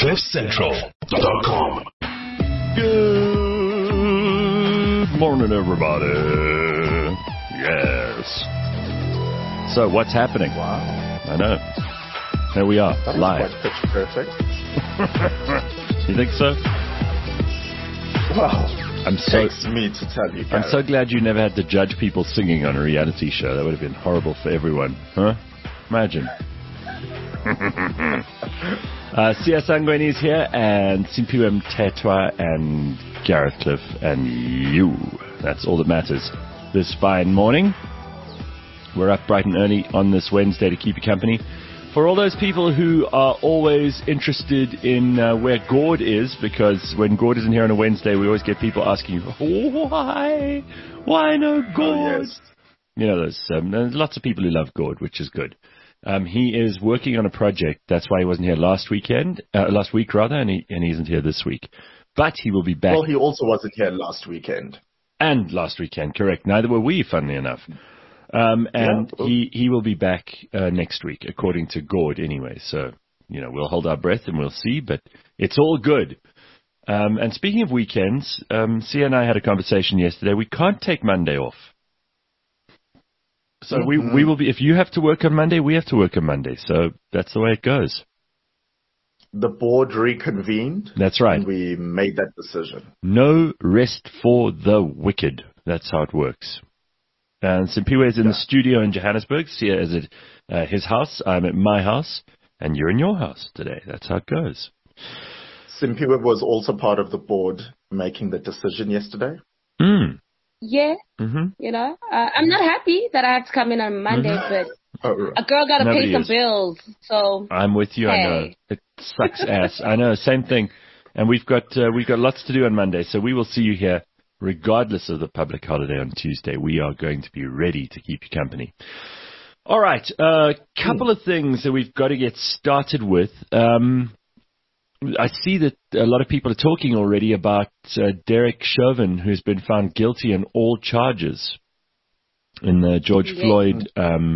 CliffCentral.com. Good morning, everybody. Yes. So, what's happening? Wow. I know. Here we are, That live. was quite pitch perfect. You think so? Well, takes me to tell you, I'm so glad you never had to judge people singing on a reality show. That would have been horrible for everyone. Huh? Imagine. Sia Sangweni is here, and Simpiwe Mtetwa, and Gareth Cliff, and you. That's all that matters this fine morning. We're up bright and early on this Wednesday to keep you company. For all those people who are always interested in where Gord is, because when Gord isn't here on a Wednesday, we always get people asking, why? Why no Gord? Oh, yes. You know, there's lots of people who love Gord, which is good. He is working on a project. That's why he wasn't here last week, and he isn't here this week. But he will be back. Well, he also wasn't here last weekend. And last weekend, correct. Neither were we, funnily enough. He will be back next week, according to Gord anyway. So, you know, we'll hold our breath and we'll see, but it's all good. And speaking of weekends, Sia and I had a conversation yesterday. We can't take Monday off. So we will be, if you have to work on Monday, we have to work on Monday. So that's the way it goes. The board reconvened. That's right. And we made that decision. No rest for the wicked. That's how it works. And Simpiwe is in the studio in Johannesburg. Sia is at his house. I'm at my house. And you're in your house today. That's how it goes. Simpiwe was also part of the board making the decision yesterday. Yeah. Mm-hmm. You know, I'm not happy that I have to come in on Monday, but a girl got to pay some bills. So I'm with you. Hey. I know. It sucks ass. I know. Same thing. And we've got lots to do on Monday. So we will see you here. Regardless of the public holiday on Tuesday, we are going to be ready to keep you company. All right, a couple of things that we've got to get started with. I see that a lot of people are talking already about Derek Chauvin, who's been found guilty on all charges in the George Floyd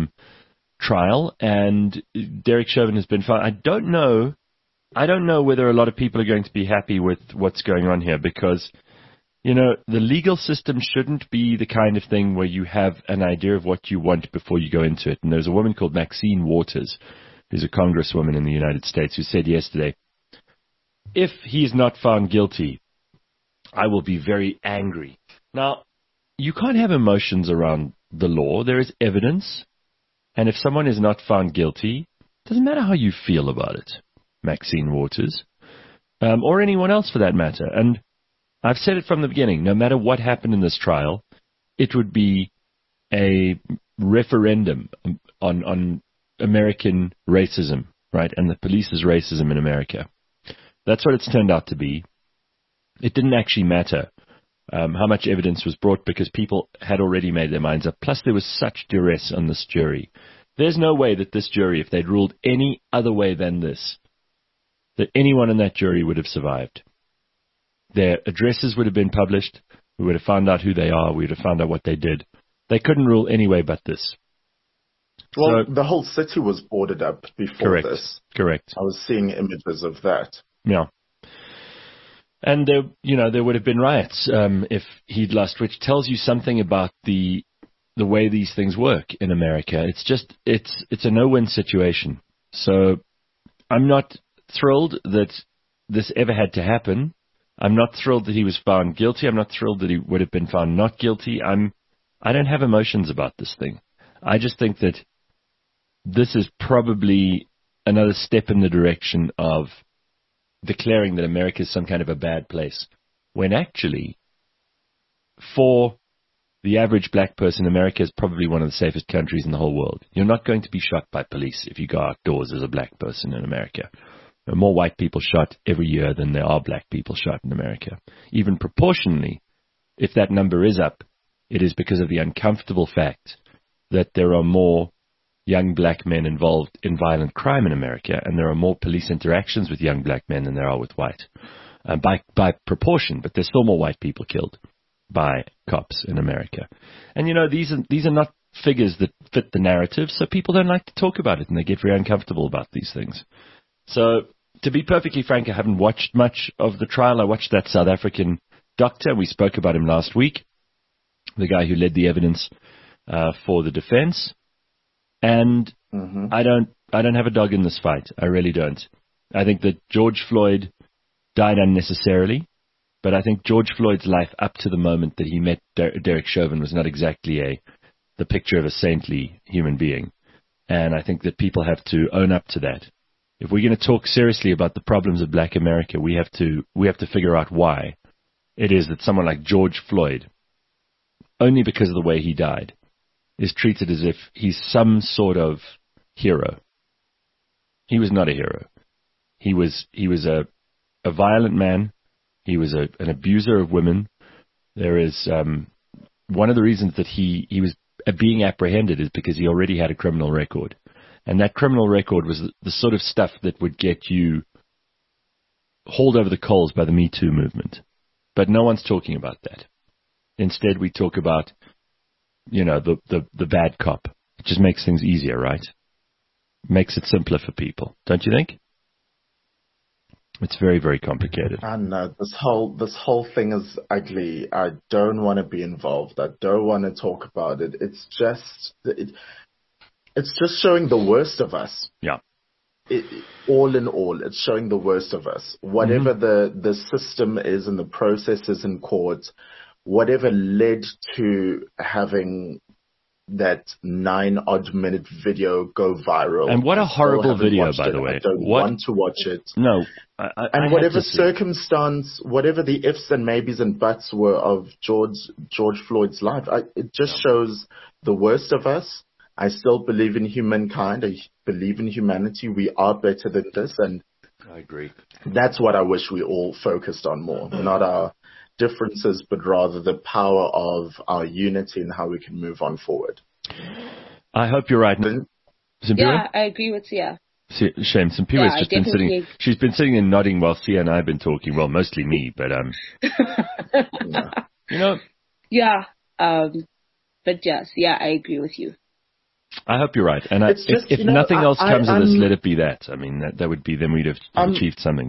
trial. And Derek Chauvin has been found. I don't know whether a lot of people are going to be happy with what's going on here, because you know, the legal system shouldn't be the kind of thing where you have an idea of what you want before you go into it. And there's a woman called Maxine Waters, who's a congresswoman in the United States, who said yesterday, if he's not found guilty, I will be very angry. Now, you can't have emotions around the law. There is evidence. And if someone is not found guilty, it doesn't matter how you feel about it, Maxine Waters, or anyone else for that matter. And I've said it from the beginning, no matter what happened in this trial, it would be a referendum on American racism, right, and the police's racism in America. That's what it's turned out to be. It didn't actually matter how much evidence was brought, because people had already made their minds up. Plus, there was such duress on this jury. There's no way that this jury, if they'd ruled any other way than this, that anyone in that jury would have survived. Their addresses would have been published. We would have found out who they are. We would have found out what they did. They couldn't rule any way but this. Well, the whole city was boarded up before this. Correct. I was seeing images of that. Yeah. And there would have been riots if he'd lost, which tells you something about the way these things work in America. It's just it's a no-win situation. So I'm not thrilled that this ever had to happen. I'm not thrilled that he was found guilty. I'm not thrilled that he would have been found not guilty. I don't have emotions about this thing. I just think that this is probably another step in the direction of declaring that America is some kind of a bad place, when actually, for the average black person, America is probably one of the safest countries in the whole world. You're not going to be shot by police if you go outdoors as a black person in America. There are more white people shot every year than there are black people shot in America. Even proportionally, if that number is up, it is because of the uncomfortable fact that there are more young black men involved in violent crime in America, and there are more police interactions with young black men than there are with white, by proportion. But there's still more white people killed by cops in America. And, you know, these are not figures that fit the narrative, so people don't like to talk about it, and they get very uncomfortable about these things. So to be perfectly frank, I haven't watched much of the trial. I watched that South African doctor. We spoke about him last week, the guy who led the evidence for the defense. And I don't have a dog in this fight. I really don't. I think that George Floyd died unnecessarily, but I think George Floyd's life up to the moment that he met Derek Chauvin was not exactly the picture of a saintly human being. And I think that people have to own up to that. If we're going to talk seriously about the problems of Black America, we have to figure out why it is that someone like George Floyd, only because of the way he died, is treated as if he's some sort of hero. He was not a hero. He was a violent man. He was an abuser of women. There is one of the reasons that he was being apprehended is because he already had a criminal record. And that criminal record was the sort of stuff that would get you hauled over the coals by the Me Too movement. But no one's talking about that. Instead, we talk about, the bad cop. It just makes things easier, right? Makes it simpler for people. Don't you think? It's very, very complicated. I know. This whole thing is ugly. I don't want to be involved. I don't want to talk about it. It's just showing the worst of us. Yeah. All in all, it's showing the worst of us. Whatever the system is and the processes in court, whatever led to having that 9-odd minute video go viral. And what a horrible video, by the way. I don't want to watch it. No. And whatever circumstance, whatever the ifs and maybes and buts were of George Floyd's life, it just shows the worst of us. I still believe in humankind. I believe in humanity. We are better than this. And I agree. That's what I wish we all focused on more. Not our differences, but rather the power of our unity and how we can move on forward. I hope you're right. Yeah, I agree with Sia. Shame. Simpiwa's just been sitting. She's been sitting and nodding while Sia and I have been talking. Well, mostly me, but Yeah. But yes, I agree with you. I hope you're right. And if nothing else comes of this, let it be that. I mean, that would be, then we'd have achieved something,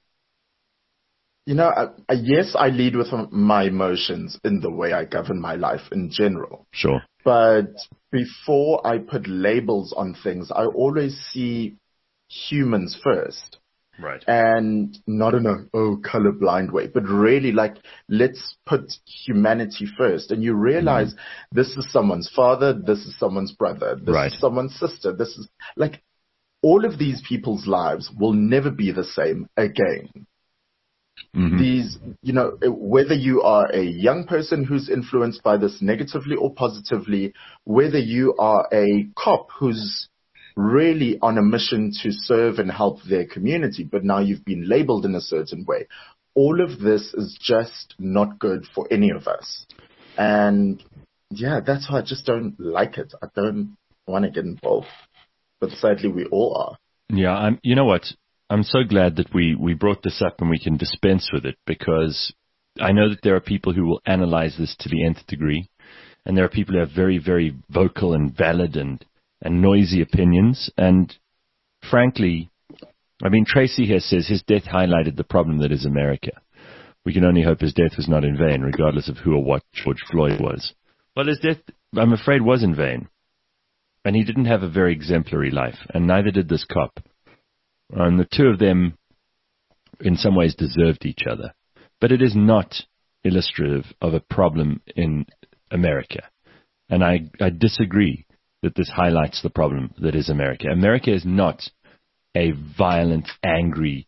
Yes, I lead with my emotions in the way I govern my life in general. Sure. But before I put labels on things, I always see humans first. Right. And not in a colorblind way, but really let's put humanity first. And you realize this is someone's father, this is someone's brother, this is someone's sister. This is all of these people's lives will never be the same again. These, whether you are a young person who's influenced by this negatively or positively, whether you are a cop who's really on a mission to serve and help their community, but now you've been labeled in a certain way. All of this is just not good for any of us. And that's why I just don't like it. I don't want to get involved. But sadly, we all are. Yeah, you know what? I'm so glad that we brought this up and we can dispense with it, because I know that there are people who will analyze this to the nth degree, and there are people who have very, very vocal and valid and noisy opinions. And frankly, I mean, Tracy here says his death highlighted the problem that is America. We can only hope his death was not in vain, regardless of who or what George Floyd was. Well, his death, I'm afraid, was in vain. And he didn't have a very exemplary life, and neither did this cop. And the two of them, in some ways, deserved each other. But it is not illustrative of a problem in America. And I disagree that this highlights the problem that is America. America is not a violent, angry,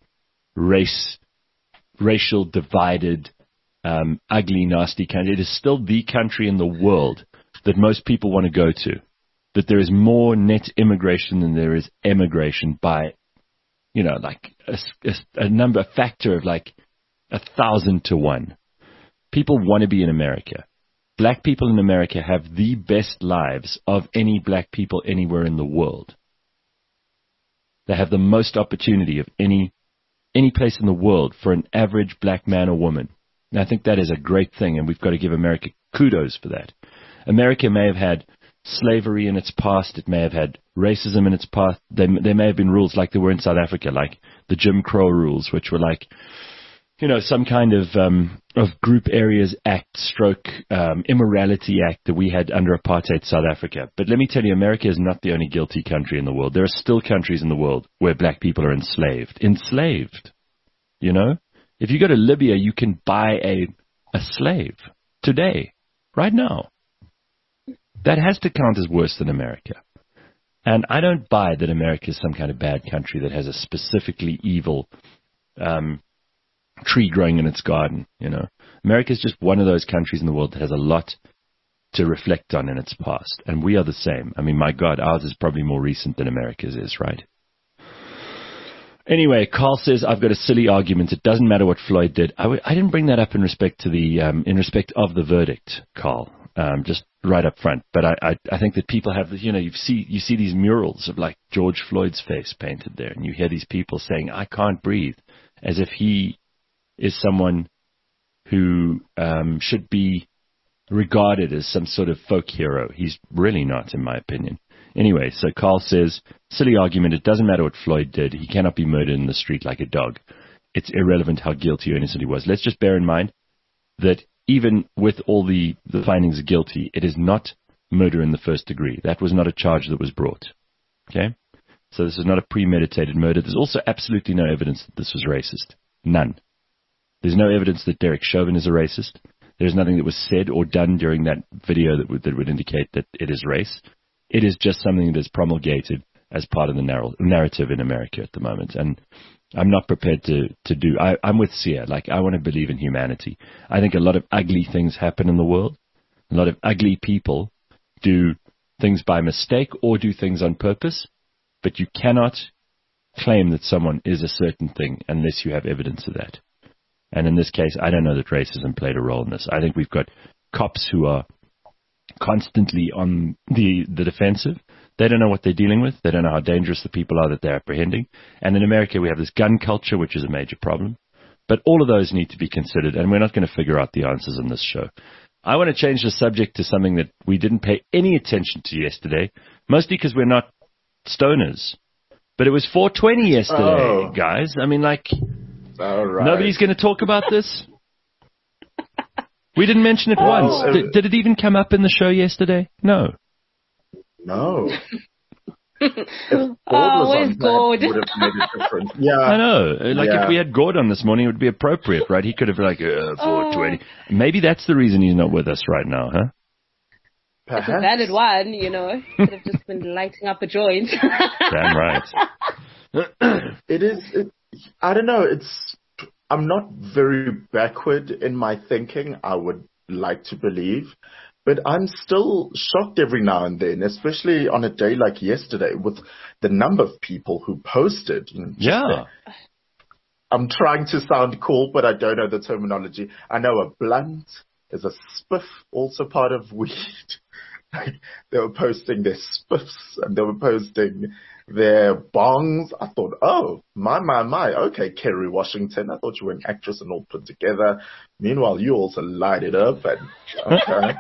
racial divided, ugly, nasty country. It is still the country in the world that most people want to go to. That there is more net immigration than there is emigration by, a factor of 1,000 to 1. People want to be in America. Black people in America have the best lives of any black people anywhere in the world. They have the most opportunity of any place in the world for an average black man or woman. And I think that is a great thing, and we've got to give America kudos for that. America may have had slavery in its past. It may have had racism in its past. There may have been rules like there were in South Africa, like the Jim Crow rules, which were like, some kind of Group Areas Act immorality act that we had under apartheid South Africa. But let me tell you, America is not the only guilty country in the world. There are still countries in the world where black people are enslaved. If you go to Libya, you can buy a slave today, right now. That has to count as worse than America. And I don't buy that America is some kind of bad country that has a specifically evil tree growing in its garden. America is just one of those countries in the world that has a lot to reflect on in its past. And we are the same. I mean, my God, ours is probably more recent than America's is, right? Anyway, Carl says, I've got a silly argument. It doesn't matter what Floyd did. I didn't bring that up in respect of the verdict, Carl, just right up front. But I think that people have, you see these murals of like George Floyd's face painted there, and you hear these people saying, I can't breathe, as if he is someone who should be regarded as some sort of folk hero. He's really not, in my opinion. Anyway, so Carl says, silly argument, it doesn't matter what Floyd did. He cannot be murdered in the street like a dog. It's irrelevant how guilty or innocent he was. Let's just bear in mind that even with all the findings of guilty, it is not murder in the first degree. That was not a charge that was brought. Okay? So this is not a premeditated murder. There's also absolutely no evidence that this was racist. None. There's no evidence that Derek Chauvin is a racist. There's nothing that was said or done during that video that would indicate that it is race. It is just something that is promulgated as part of the narrative in America at the moment. And I'm not prepared to do. I'm with Sia. Like, I want to believe in humanity. I think a lot of ugly things happen in the world. A lot of ugly people do things by mistake or do things on purpose. But you cannot claim that someone is a certain thing unless you have evidence of that. And in this case, I don't know that racism played a role in this. I think we've got cops who are constantly on the defensive. They don't know what they're dealing with. They don't know how dangerous the people are that they're apprehending. And in America, we have this gun culture, which is a major problem. But all of those need to be considered, and we're not going to figure out the answers in this show. I want to change the subject to something that we didn't pay any attention to yesterday, mostly because we're not stoners. But it was 420 yesterday, guys. I mean, like, nobody's going to talk about this? We didn't mention it once. Did it even come up in the show yesterday? No. No. Where's Gord? Yeah. I know. If we had Gord on this morning, it would be appropriate, right? He could have 420. Maybe that's the reason he's not with us right now, huh? Perhaps. It's a valid one, Could have just been lighting up a joint. Damn right. I don't know. I'm not very backward in my thinking, I would like to believe. But I'm still shocked every now and then, especially on a day like yesterday, with the number of people who posted. I'm trying to sound cool, but I don't know the terminology. I know a blunt is a spiff, also part of weed. They were posting their spiffs and they were posting their bongs. I thought, my. Okay, Kerry Washington. I thought you were an actress and all put together. Meanwhile, you also light it up. And okay.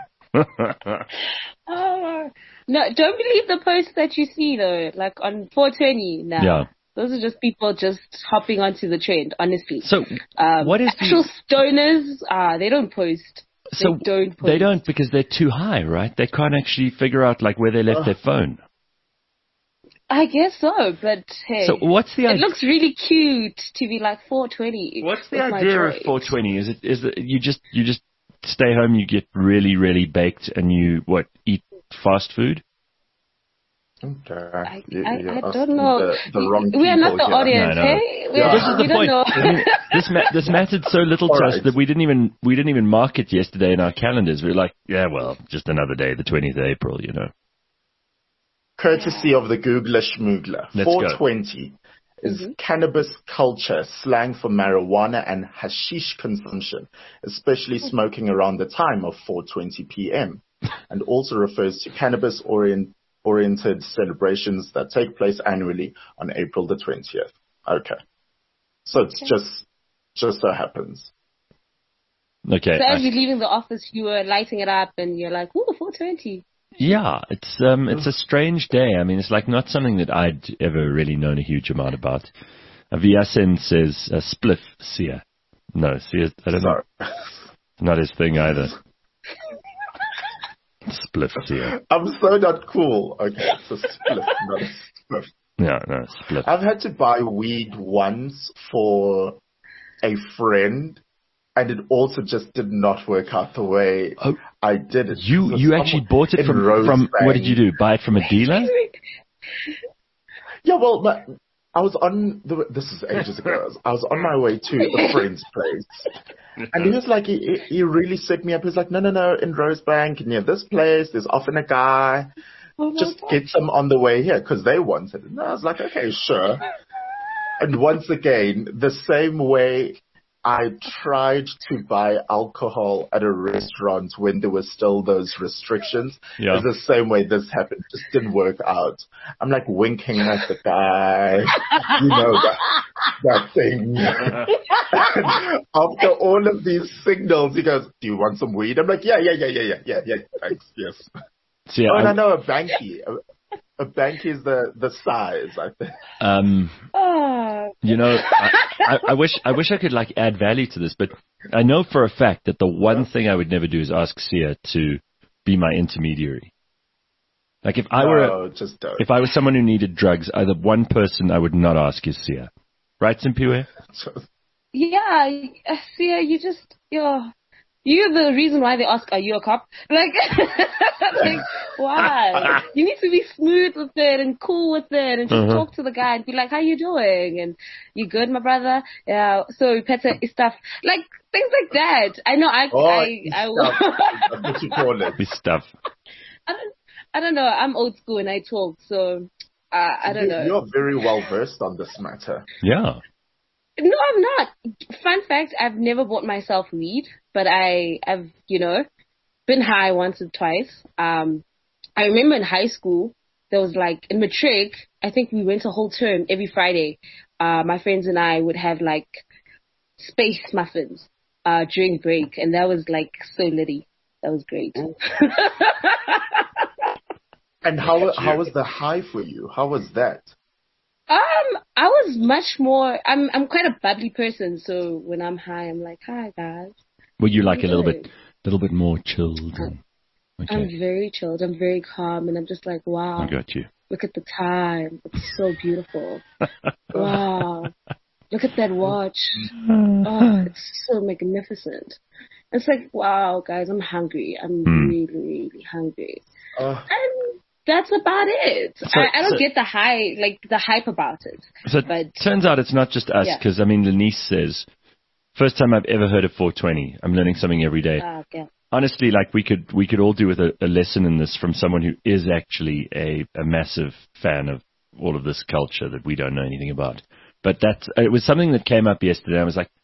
No, don't believe the posts that you see though, like on 420 now. Yeah. Those are just people just hopping onto the trend, honestly. So, what is actual stoners? They don't post. So they don't because they're too high, right? They can't actually figure out where they left their phone. I guess so, but hey. So what's the idea? It looks really cute to be like 420. What's the idea of 420? Is it you just stay home, you get really, really baked, and you eat fast food? Okay. I don't know. The wrong we are not the here. audience, no. hey? This is the point. I mean, this mattered so little to us that we didn't even mark it yesterday in our calendars. We were like, just another day, the 20th of April, Courtesy of the Googler Schmoogler. 420 is cannabis culture, slang for marijuana and hashish consumption, especially smoking around the time of 4:20 p.m. and also refers to cannabis-oriented celebrations that take place annually on April the 20th. Okay. So it's just so happens. Okay. So as you're leaving the office, you were lighting it up and you're like, ooh, 420. Yeah, it's a strange day. I mean, it's not something that I'd ever really known a huge amount about. Viasen says spliff Sia. No, Sia, I don't know. Not his thing either. Spliff Sia. I'm so not cool. Okay, it's a spliff, not a spliff. Yeah, no, spliff. I've had to buy weed once for a friend, and it also just did not work out the way I did it. You actually bought it from what did you do? Buy it from a dealer? Yeah, well, I was on this is ages ago. I was on my way to a friend's place, and he was like, he really set me up. He was like, no, in Rosebank, near this place, there's often a guy. Just get some on the way here, because they wanted it. And I was like, okay, sure. And once again, the same way I tried to buy alcohol at a restaurant when there were still those restrictions, is the same way this happened. It just didn't work out. I'm like winking at the guy, you know, that thing. And after all of these signals, he goes, do you want some weed? I'm like, yeah, thanks, yes. So, yeah, and I know a banky. A banky is the size, I think. You know, I wish I could like add value to this, but I know for a fact that the one thing I would never do is ask Sia to be my intermediary. Like if I was someone who needed drugs, the one person I would not ask is Sia. Right, Simpiwe? Yeah, Sia, you're the reason why they ask, are you a cop? Like, why? You need to be smooth with it and cool with it and just talk to the guy and be like, how you doing? And you good, my brother? Yeah, so better stuff. Like, things like that. I know what you call it? Stuff. I don't know. I'm old school and I talk, so I don't know. You're very well versed on this matter. Yeah. No, I'm not. Fun fact, I've never bought myself weed, but I've, been high once or twice. I remember in high school, there was like, in matric, I think we went a whole term every Friday. My friends and I would have like space muffins during break, and that was like so litty. That was great. And how was the high for you? How was that? I was much more, I'm quite a bubbly person, so when I'm high, I'm like, hi guys. Were you like a little bit more chilled? Okay. I'm very chilled, I'm very calm, and I'm just like, wow. I got you. Look at the time. It's so beautiful. Wow. Look at that watch. Oh, it's so magnificent. It's like, wow, guys, I'm hungry. I'm really, really hungry. And that's about it. So, I don't get the hype about it. So it turns out it's not just us, because, Lenice says, first time I've ever heard of 420. I'm learning something every day. Okay. Honestly, like we could all do with a lesson in this from someone who is actually a massive fan of all of this culture that we don't know anything about. But it was something that came up yesterday. I was like,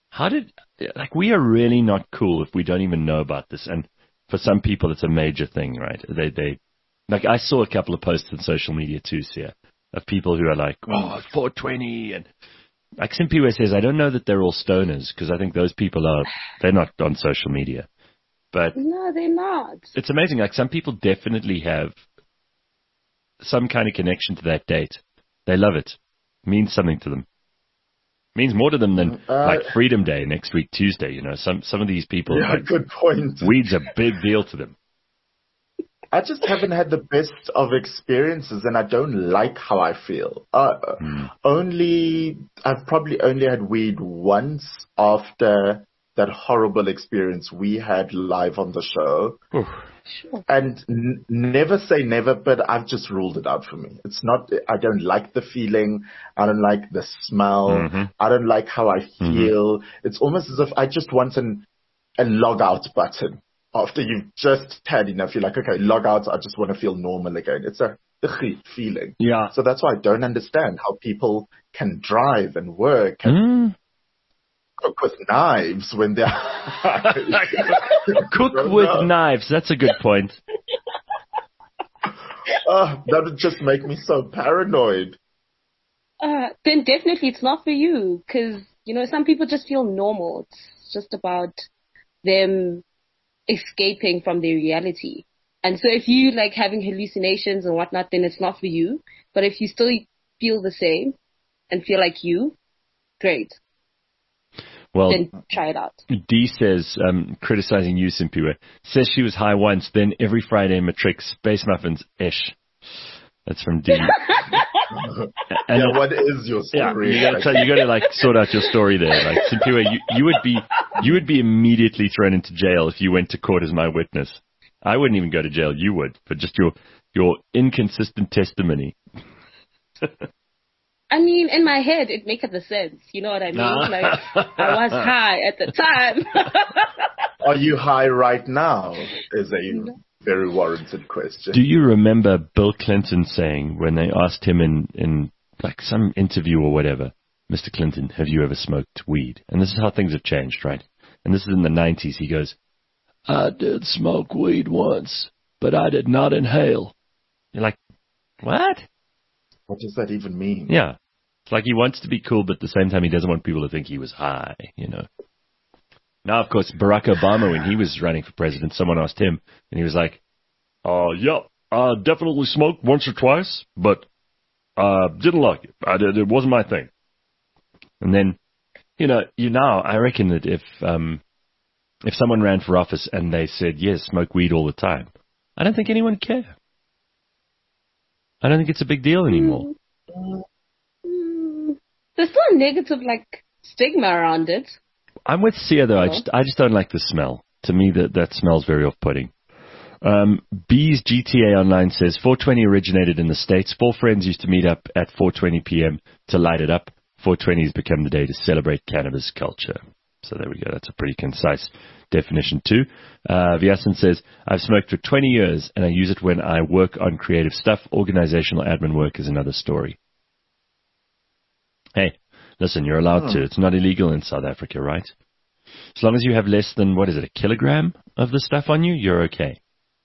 we are really not cool if we don't even know about this. And for some people, it's a major thing, right? Like I saw a couple of posts on social media too, Sia, of people who are like, oh, 420. And like Simpiwe says, I don't know that they're all stoners, because I think those people they're not on social media. But no, they're not. It's amazing. Like some people definitely have some kind of connection to that date. They love it. It means something to them. It means more to them than like Freedom Day next week, Tuesday. Some of these people. Yeah, good point. Weed's a big deal to them. I just haven't had the best of experiences, and I don't like how I feel. I've probably only had weed once after that horrible experience we had live on the show. Sure. And never say never, but I've just ruled it out for me. It's not, I don't like the feeling. I don't like the smell. Mm-hmm. I don't like how I feel. Mm-hmm. It's almost as if I just want a log out button. After you've just had enough, you're like, okay, log out. I just want to feel normal again. It's a feeling. Yeah. So that's why I don't understand how people can drive and work and cook with knives when they're cook with knives. That's a good point. That would just make me so paranoid. Then definitely it's not for you, because some people just feel normal. It's just about them escaping from their reality. And so if you like having hallucinations and whatnot, then it's not for you. But if you still feel the same, and feel like you, great. Well, then try it out. D says, criticizing you, Simpiwe, says she was high once, then every Friday Matrix, Space Muffins, ish. That's from D. And what is your story? Yeah, you gotta like sort out your story there. Like Simpiwe, you would be immediately thrown into jail if you went to court as my witness. I wouldn't even go to jail. You would, for just your inconsistent testimony. I mean, in my head, it makes the sense. You know what I mean? Like, I was high at the time. Are you high right now? Is a very warranted question. Do you remember Bill Clinton saying when they asked him in like some interview or whatever, Mr. Clinton, have you ever smoked weed? And this is how things have changed, right? And this is in the 90s. He goes, I did smoke weed once, but I did not inhale. You're like, what? What does that even mean? Yeah. It's like he wants to be cool, but at the same time he doesn't want people to think he was high, you know. Now, of course, Barack Obama, when he was running for president, someone asked him, and he was like, yeah, I definitely smoked once or twice, but didn't like it. It wasn't my thing. And then, I reckon that if someone ran for office and they said, yes, smoke weed all the time, I don't think anyone would care. I don't think it's a big deal anymore. There's still a negative, stigma around it. I'm with Sia, though. I just don't like the smell. To me, that smells very off-putting. B's GTA Online says, 420 originated in the States. 4 friends used to meet up at 4:20 p.m. to light it up. 420 has become the day to celebrate cannabis culture. So there we go. That's a pretty concise definition too. Vyasan says, I've smoked for 20 years and I use it when I work on creative stuff. Organizational admin work is another story. Hey, listen, you're allowed to. It's not illegal in South Africa, right? As long as you have less than, a kilogram of the stuff on you, you're okay.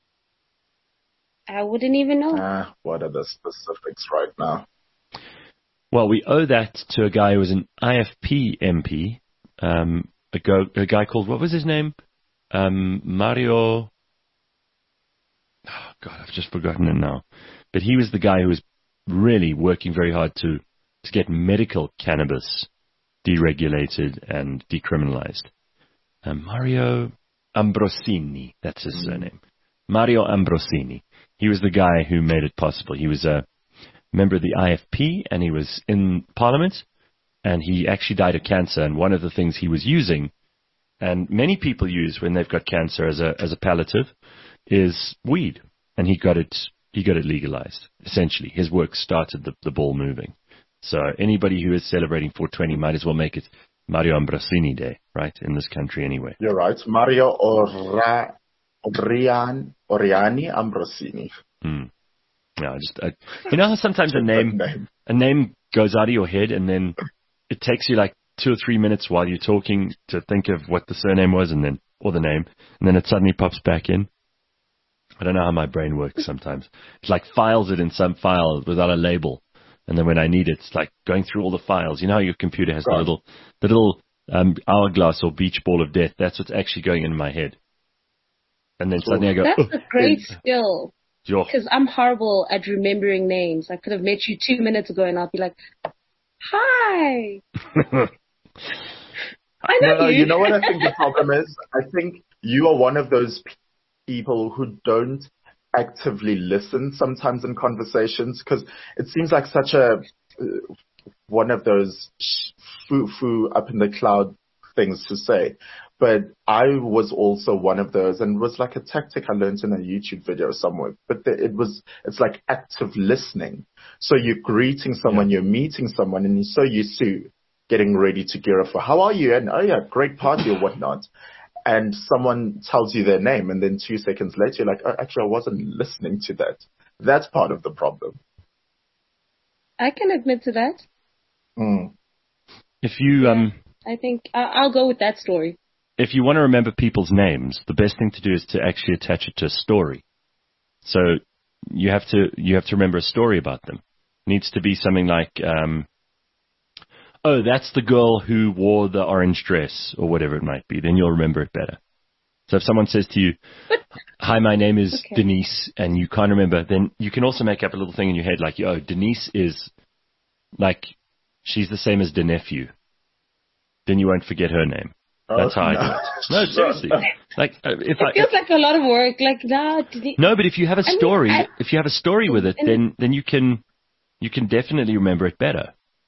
I wouldn't even know. What are the specifics right now? Well, we owe that to a guy who was an IFP MP, a guy called, what was his name? Mario. Oh, God, I've just forgotten it now. But he was the guy who was really working very hard to get medical cannabis deregulated and decriminalized. Mario Ambrosini, that's his surname. Mario Ambrosini. He was the guy who made it possible. He was a member of the IFP, and he was in Parliament, and he actually died of cancer. And one of the things he was using, and many people use when they've got cancer as a palliative, is weed. And he got it legalized. Essentially, his work started the ball moving. So anybody who is celebrating 420 might as well make it Mario Ambrosini Day, right? In this country anyway. You're right. Mario Oriani Ambrosini. No, you know how sometimes a name goes out of your head and then it takes you 2 or 3 minutes while you're talking to think of what the surname was or the name, and then it suddenly pops back in. I don't know how my brain works sometimes. It's files it in some file without a label. And then when I need it, it's going through all the files. You know how your computer has the little hourglass or beach ball of death? That's what's actually going in my head. And then suddenly I go, that's a great skill. Because I'm horrible at remembering names. I could have met you 2 minutes ago and I'll be like, hi. I know you. You know what I think the problem is? I think you are one of those people who don't actively listen sometimes in conversations, because it seems like such a one of those foo up in the cloud things to say. But I was also one of those, and it was like a tactic I learned in a YouTube video somewhere. But it's like active listening. So you're greeting someone, you're meeting someone, and you're so used to getting ready to gear up for, how are you? And, oh yeah, great party or whatnot. And someone tells you their name, and then 2 seconds later, you're like, oh, actually, I wasn't listening to that. That's part of the problem. I can admit to that. If you, I think I'll go with that story. If you want to remember people's names, the best thing to do is to actually attach it to a story. So you have to remember a story about them. It needs to be something like, oh, that's the girl who wore the orange dress, or whatever it might be. Then you'll remember it better. So if someone says to you, hi, my name is Denise, and you can't remember, then you can also make up a little thing in your head like, oh, Denise is she's the same as the nephew. Then you won't forget her name. That's how I do it. No, seriously. Like it feels like a lot of work. Like no, but if you have a story, if you have a story with it, then you can definitely remember it better.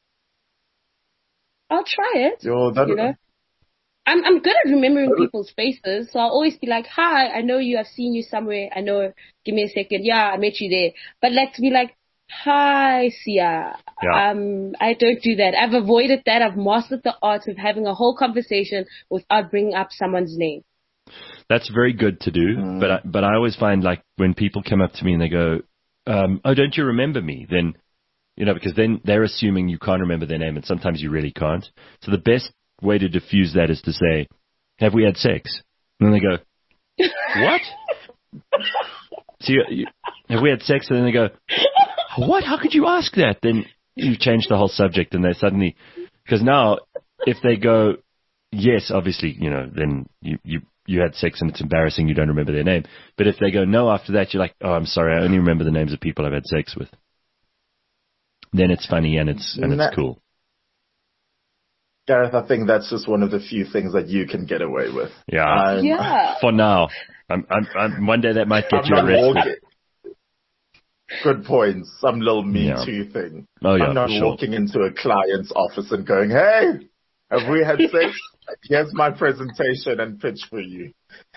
I'll try it. I'm good at remembering people's faces, so I'll always be like, "Hi, I know you. I've seen you somewhere. I know. Give me a second. Yeah, I met you there." But like to be like, "Hi, Sia." Yeah. I don't do that. I've avoided that. I've mastered the art of having a whole conversation without bringing up someone's name. That's very good to do, but I always find like when people come up to me and they go, "Oh, don't you remember me?" Then, because then they're assuming you can't remember their name, and sometimes you really can't. So the best way to diffuse that is to say, "Have we had sex?" And then they go, "What?" So have we had sex? And then they go, "What? How could you ask that?" Then you change the whole subject, and they suddenly, because now if they go, "Yes," obviously, then you had sex and it's embarrassing, you don't remember their name. But if they go no after that, you're like, "Oh, I'm sorry, I only remember the names of people I've had sex with." Then it's funny and it's cool. Gareth, I think that's just one of the few things that you can get away with. Yeah. For now. I'm one day that might get you arrested. Good point. Some little Me Too thing. Oh, yeah, I'm not walking into a client's office and going, "Hey, have we had sex? Here's my presentation and pitch for you."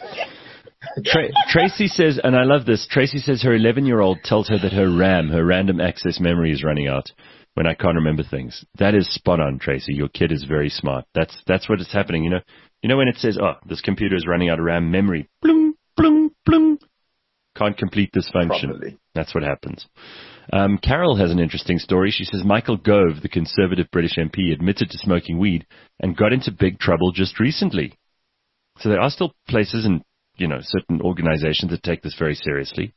Tracy says, and I love this, Tracy says her 11-year-old tells her that her RAM, her random access memory, is running out when I can't remember things. That is spot on, Tracy. Your kid is very smart. That's what is happening. When it says, "Oh, this computer is running out of RAM memory," bloom, bloom, bloom, can't complete this function. Probably. That's what happens. Carol has an interesting story. She says Michael Gove, the Conservative British MP, admitted to smoking weed and got into big trouble just recently. So there are still places and certain organizations that take this very seriously.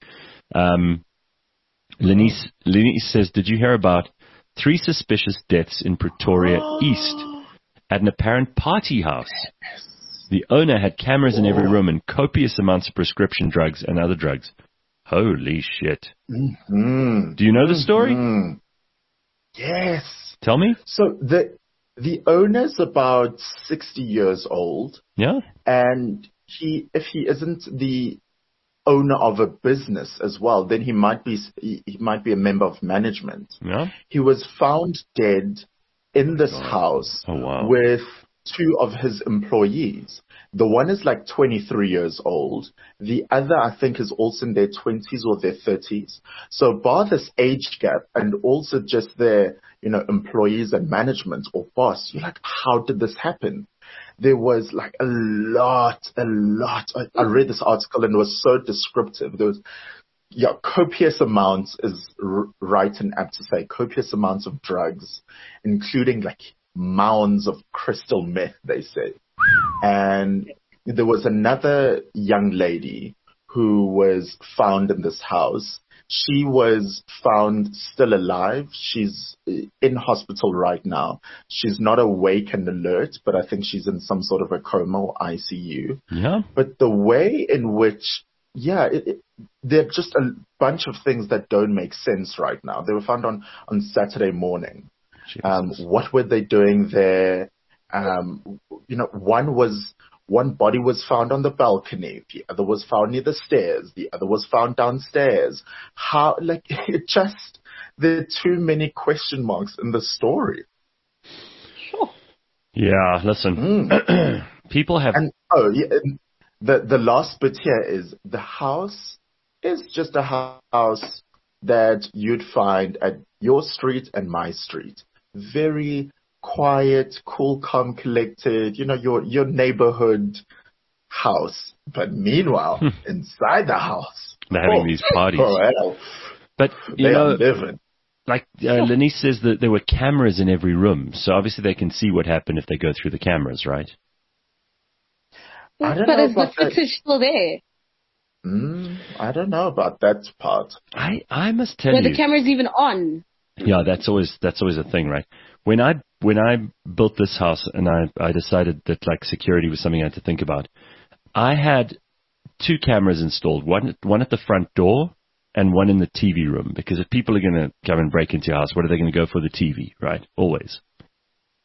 Lenise says, "Did you hear about 3 suspicious deaths in Pretoria East at an apparent party house? The owner had cameras in every room and copious amounts of prescription drugs and other drugs." Holy shit. Mm-hmm. Do you know the story? Mm-hmm. Yes. Tell me. So the owner's about 60 years old. Yeah. And if he isn't the owner of a business as well, then he might be a member of management. Yeah. He was found dead in this house with 2 of his employees. The one is like 23 years old. The other, I think, is also in their 20s or their 30s. So bar this age gap and also just their, employees and management or boss, you're like, how did this happen? There was like a lot. I read this article and it was so descriptive. There was, copious amounts is right and apt to say, copious amounts of drugs, including like mounds of crystal meth, they say. And there was another young lady who was found in this house. She was found still alive. She's in hospital right now. She's not awake and alert, but I think she's in some sort of a coma or ICU. Yeah. But the way in which, there are just a bunch of things that don't make sense right now. They were found on Saturday morning. What were they doing there? One body was found on the balcony. The other was found near the stairs. The other was found downstairs. How, there are too many question marks in the story. Sure. Yeah, listen. People have... And, the last bit here is the house is just a house that you'd find at your street and my street. Very quiet, cool, calm, collected, your neighborhood house. But meanwhile, inside the house, they're having these parties. But, living. Like Lenise says that there were cameras in every room. So obviously they can see what happened if they go through the cameras, right? But is the footage still there? I don't know about that part. I must tell you. Were the cameras even on? Yeah, that's always a thing, right? When I built this house and I decided that like security was something I had to think about, I had 2 cameras installed, one at the front door and one in the TV room, because if people are going to come and break into your house, what are they going to go for? The TV, right? Always.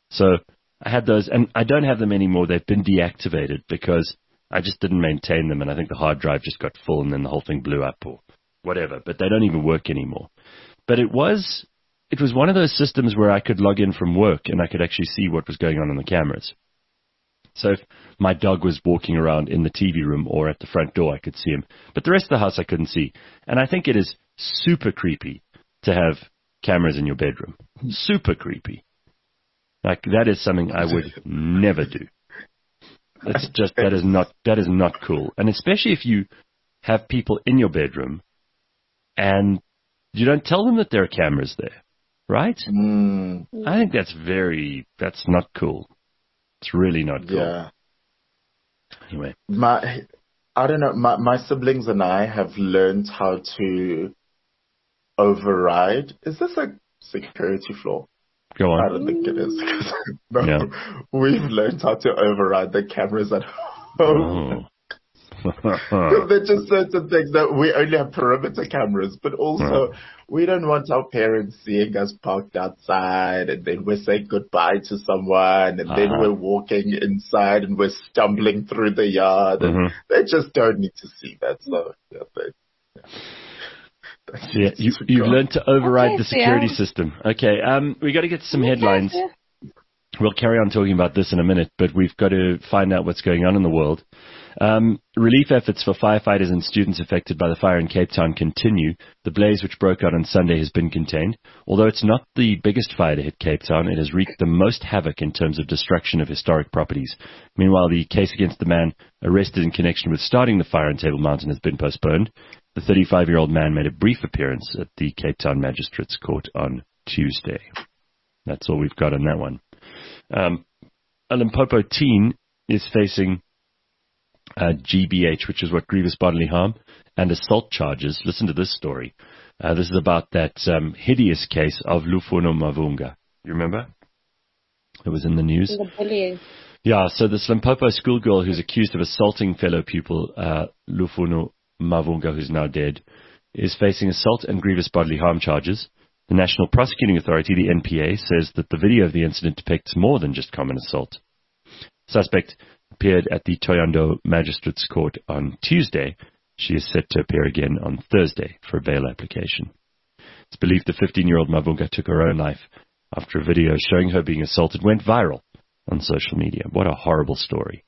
So I had those, and I don't have them anymore. They've been deactivated because I just didn't maintain them, and I think the hard drive just got full, and then the whole thing blew up or whatever. But they don't even work anymore. But it was one of those systems where I could log in from work, and I could actually see what was going on the cameras. So if my dog was walking around in the TV room or at the front door, I could see him. But the rest of the house I couldn't see. And I think it is super creepy to have cameras in your bedroom. Super creepy. Like, that is something I would never do. It's just, that is not cool. And especially if you have people in your bedroom and you don't tell them that there are cameras there, right? I think that's not cool. It's really not cool. Yeah. Anyway. I don't know, my siblings and I have learned how to override. Is this a security flaw? Go on. I don't think it is. No, we've learned how to override the cameras at home. They're just certain things that we only have perimeter cameras, but also we don't want our parents seeing us parked outside and then we're saying goodbye to someone and then we're walking inside and we're stumbling through the yard and they just don't need to see that. So you've learned to override the security system. Okay, we got to get some headlines. We'll carry on talking about this in a minute, but we've got to find out what's going on in the world. Relief efforts for firefighters and students affected by the fire in Cape Town continue. The blaze, which broke out on Sunday, has been contained. Although it's not the biggest fire to hit Cape Town, it has wreaked the most havoc in terms of destruction of historic properties. Meanwhile, the case against the man arrested in connection with starting the fire in Table Mountain has been postponed. The 35-year-old man made a brief appearance at the Cape Town Magistrates Court on Tuesday. That's all we've got on that one. A Limpopo teen is facing GBH, which is what, grievous bodily harm, and assault charges. Listen to this story. This is about that hideous case of Lufuno Mavunga. You remember? It was in the news. The bullying. Yeah, so this Limpopo schoolgirl who's accused of assaulting fellow pupil, Lufuno Mavunga, who's now dead, is facing assault and grievous bodily harm charges. The National Prosecuting Authority, the NPA, says that the video of the incident depicts more than just common assault. Suspect appeared at the Thohoyandou Magistrates Court on Tuesday. She is set to appear again on Thursday for a bail application. It's believed the 15-year-old Mavunga took her own life after a video showing her being assaulted went viral on social media. What a horrible story.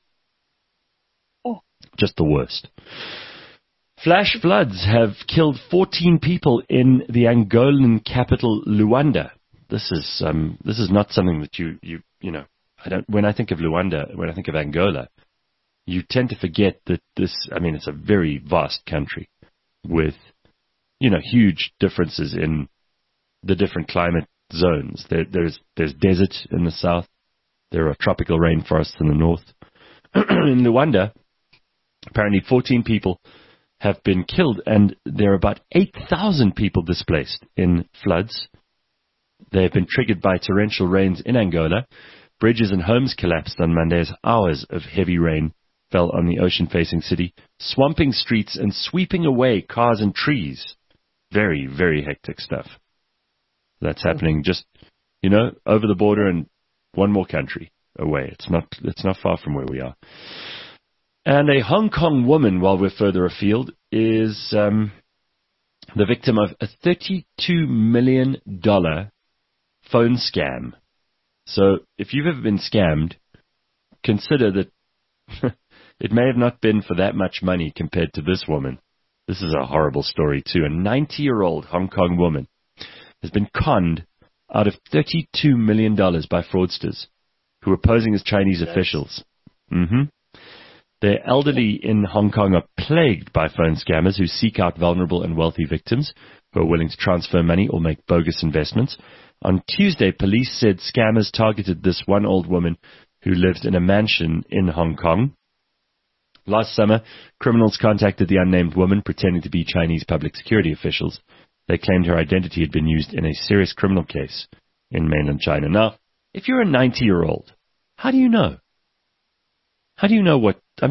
Oh. Just the worst. Flash floods have killed 14 people in the Angolan capital, Luanda. This is not something that you know. When I think of Luanda, when I think of Angola, you tend to forget that it's a very vast country with, huge differences in the different climate zones. There's desert in the south. There are tropical rainforests in the north. In Luanda, apparently 14 people have been killed, and there are about 8,000 people displaced in floods. They have been triggered by torrential rains in Angola. Bridges and homes collapsed on Monday as hours of heavy rain fell on the ocean-facing city, swamping streets and sweeping away cars and trees. Very, very hectic stuff. That's happening just, over the border and one more country away. It's not far from where we are. And a Hong Kong woman, while we're further afield, is the victim of a $32 million phone scam. So if you've ever been scammed, consider that it may have not been for that much money compared to this woman. This is a horrible story too. A 90-year-old Hong Kong woman has been conned out of $32 million by fraudsters who were posing as Chinese officials. The elderly in Hong Kong are plagued by phone scammers who seek out vulnerable and wealthy victims who are willing to transfer money or make bogus investments. On Tuesday, police said scammers targeted this one old woman who lives in a mansion in Hong Kong. Last summer, criminals contacted the unnamed woman pretending to be Chinese public security officials. They claimed her identity had been used in a serious criminal case in mainland China. Now, if you're a 90-year-old, how do you know? How do you know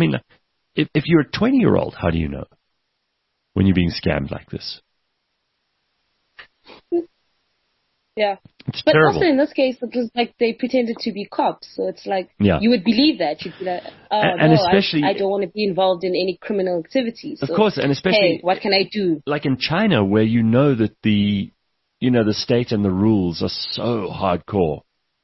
if you're a 20-year-old, how do you know when you're being scammed like this? Yeah. It's but terrible. Also in this case, it was like they pretended to be cops. So it's like, you would believe that. You'd be like, and especially, I don't want to be involved in any criminal activities. Of course, and especially, hey, what can I do? Like in China, where you know that the state and the rules are so hardcore.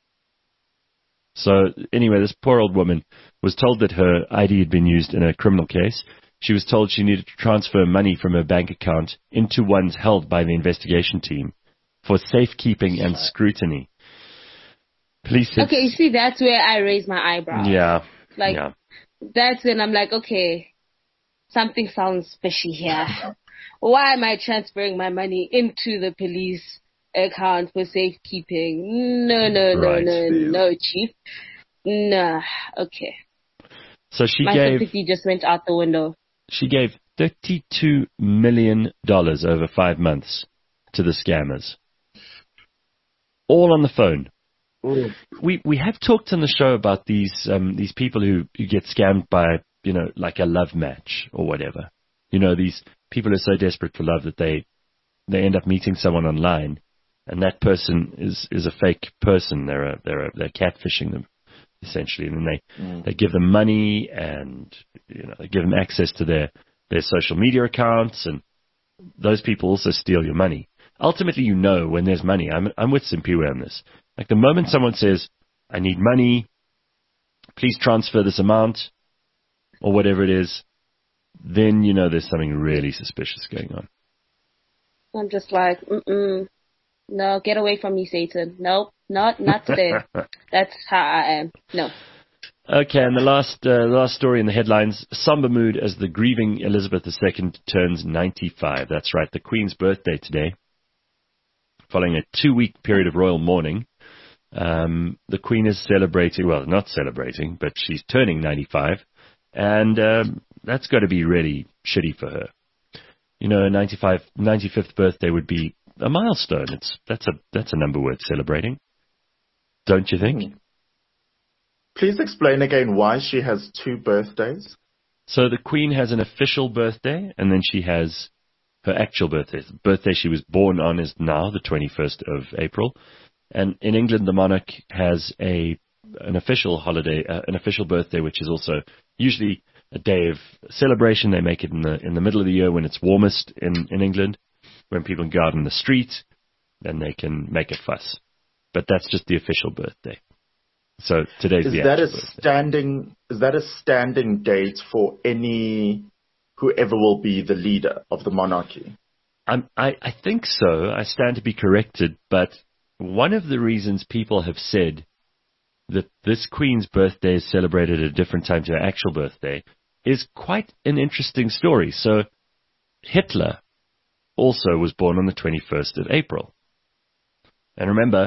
So anyway, this poor old woman was told that her ID had been used in a criminal case. She was told she needed to transfer money from her bank account into ones held by the investigation team for safekeeping and scrutiny. Police said, okay, you see, that's where I raise my eyebrows. Yeah. Like, that's when I'm like, okay, something sounds fishy here. Why am I transferring my money into the police account for safekeeping? No, Chief. Nah, okay. So my sympathy just went out the window. She gave $32 million over 5 months to the scammers. All on the phone. Ooh. We have talked on the show about these people who get scammed by, like a love match or whatever. These people are so desperate for love that they end up meeting someone online, and that person is a fake person. They're catfishing them, essentially, and then they give them money, and they give them access to their social media accounts, and those people also steal your money. Ultimately, when there's money, I'm with Simpiwe on this. Like the moment someone says, "I need money, please transfer this amount," or whatever it is, then there's something really suspicious going on. I'm just like, no, get away from me, Satan. Nope, not today. That's how I am. No. Okay, and the last story in the headlines, somber mood as the grieving Elizabeth II turns 95. That's right, the Queen's birthday today. Following a 2-week period of royal mourning, the Queen is celebrating, well, not celebrating, but she's turning 95, and that's got to be really shitty for her. A 95th birthday would be a milestone. That's a number worth celebrating, don't you think? Please explain again why she has 2 birthdays. So the Queen has an official birthday, and then she has her actual birthday. The birthday she was born on is now the 21st of April. And in England, the monarch has an official holiday, an official birthday, which is also usually a day of celebration. They make it in the middle of the year when it's warmest in England, when people can go out in the street, then they can make a fuss. But that's just the official birthday. So today's the actual birthday. Is that a standing date for whoever will be the leader of the monarchy? I think so. I stand to be corrected, but one of the reasons people have said that this Queen's birthday is celebrated at a different time to her actual birthday is quite an interesting story. So Hitler also was born on the 21st of April. And remember,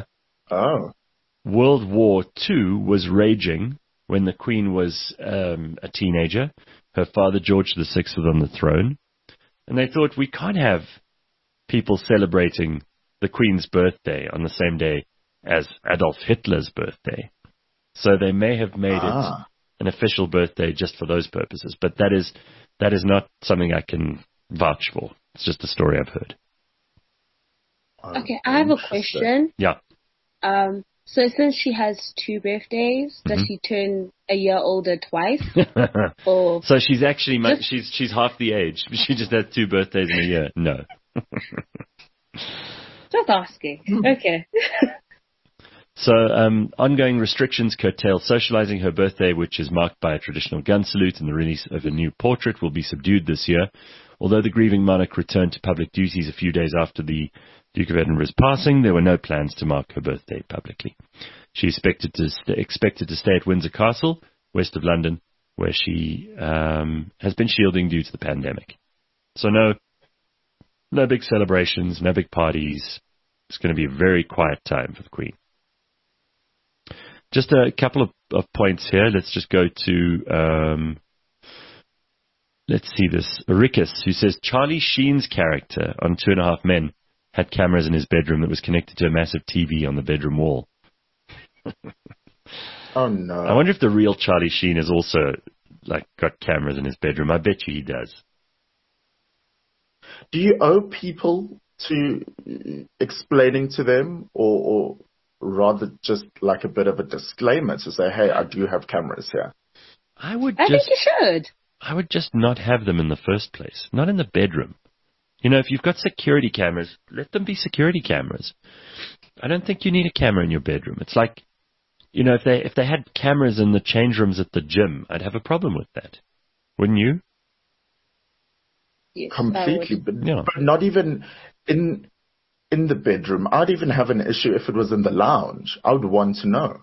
World War II was raging when the Queen was a teenager. Her father, George VI, was on the throne. And they thought, we can't have people celebrating the Queen's birthday on the same day as Adolf Hitler's birthday. So they may have made it an official birthday just for those purposes. But that is not something I can vouch for. It's just a story I've heard. Okay, I have a question. Yeah. So since she has 2 birthdays, does she turn a year older twice? Or so she's actually she's half the age. She just has 2 birthdays in a year. No. Just asking. Okay. So ongoing restrictions curtail socializing. Her birthday, which is marked by a traditional gun salute and the release of a new portrait, will be subdued this year. Although the grieving monarch returned to public duties a few days after the Duke of Edinburgh's passing, there were no plans to mark her birthday publicly. She is expected to stay at Windsor Castle, west of London, where she has been shielding due to the pandemic. So no big celebrations, no big parties. It's going to be a very quiet time for the Queen. Just a couple of points here. Let's just go to, let's see this. Rikus, who says Charlie Sheen's character on 2.5 Men had cameras in his bedroom that was connected to a massive TV on the bedroom wall. Oh, no. I wonder if the real Charlie Sheen has also got cameras in his bedroom. I bet you he does. Do you owe people to explaining to them, or rather just like a bit of a disclaimer to say, hey, I do have cameras here? I think you should. I would just not have them in the first place, not in the bedroom. You know, if you've got security cameras, let them be security cameras. I don't think you need a camera in your bedroom. It's like, you know, if they had cameras in the change rooms at the gym, I'd have a problem with that. Wouldn't you? Yes, completely, but not even in the bedroom. I'd even have an issue if it was in the lounge. I would want to know.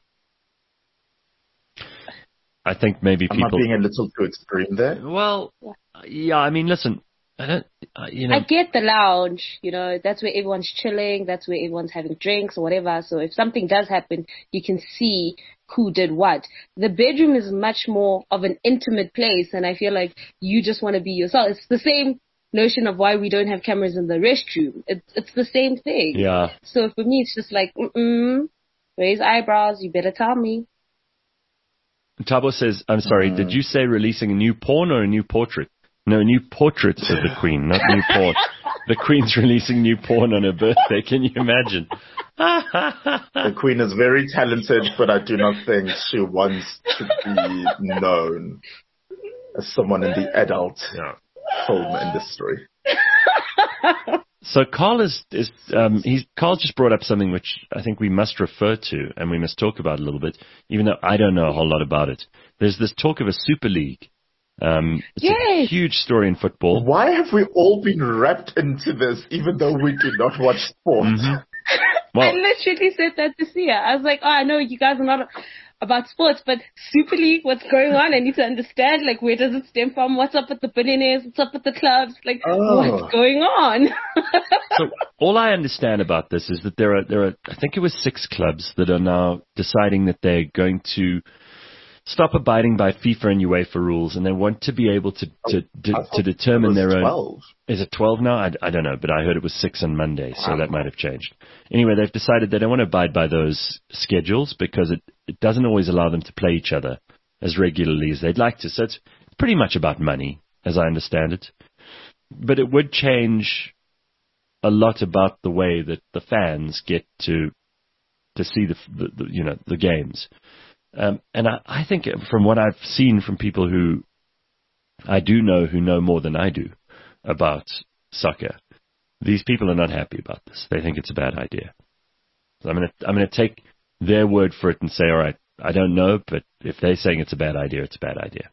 I think maybe people... Am I being a little too extreme there? Well, yeah, I mean, listen, I don't, I get the lounge, you know, that's where everyone's chilling, that's where everyone's having drinks or whatever. So if something does happen, you can see who did what. The bedroom is much more of an intimate place, and I feel like you just want to be yourself. It's the same notion of why we don't have cameras in the restroom. It's the same thing. Yeah. So for me, it's just like, raise eyebrows, you better tell me. Tabo says, I'm sorry, did you say releasing a new porn or a new portrait? No, new portraits of the Queen, not new porn. The Queen's releasing new porn on her birthday. Can you imagine? The Queen is very talented, but I do not think she wants to be known as someone in the adult film industry. So Carl Carl just brought up something which I think we must refer to and we must talk about a little bit, even though I don't know a whole lot about it. There's this talk of a Super League. It's a huge story in football. Why have we all been wrapped into this, even though we do not watch sport? Mm-hmm. Well, I literally said that to Sia. I was like, oh, I know you guys are not about sports, but Super League, what's going on? I need to understand, like, where does it stem from? What's up with the billionaires? What's up with the clubs? Like, what's going on? So all I understand about this is that there are, I think it was 6 clubs that are now deciding that they're going to stop abiding by FIFA and UEFA rules, and they want to be able to determine their own. 12. Is it 12 now? I don't know, but I heard it was 6 on Monday, so that might have changed. Anyway, they've decided they don't want to abide by those schedules because it doesn't always allow them to play each other as regularly as they'd like to. So it's pretty much about money, as I understand it. But it would change a lot about the way that the fans get to see the games. And I think from what I've seen from people who I do know who know more than I do about soccer, these people are not happy about this. They think it's a bad idea. So I'm going to take their word for it and say, all right, I don't know, but if they're saying it's a bad idea, it's a bad idea.